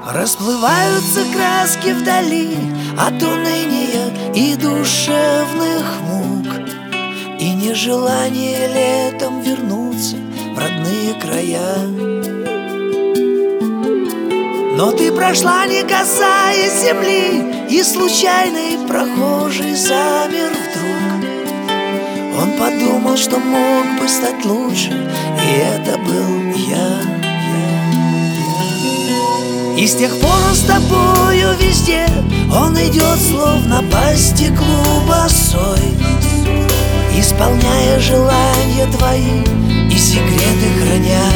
Расплываются краски вдали от уныния и душевных мук, и нежелание летом вернуться в родные края. Но ты прошла, не касаясь земли, и случайный прохожий замер вдруг. Он подумал, что мог бы стать лучше, и это был я. И с тех пор он с тобою везде, он идет словно по стеклу босой, исполняя желания твои и секреты храня.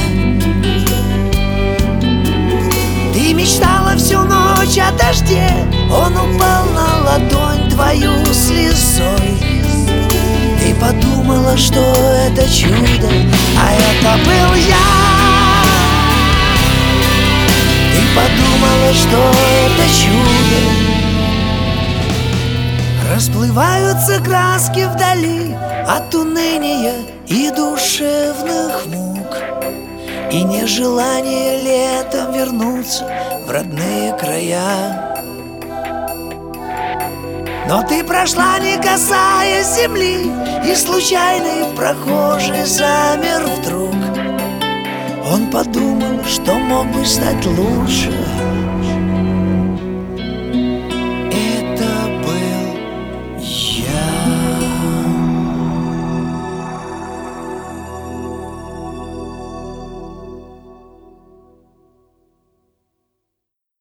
Ты мечтала всю ночь о дожде, он упал на ладонь твою слезой. Ты подумала, что это чудо, а это был я. Ты подумала, что это чудо. Расплываются краски вдали от уныния и душевных мук, и нежелание летом вернуться в родные края. Но ты прошла, не касаясь земли, и случайный прохожий замер вдруг. Он подумал, что мог бы стать лучше,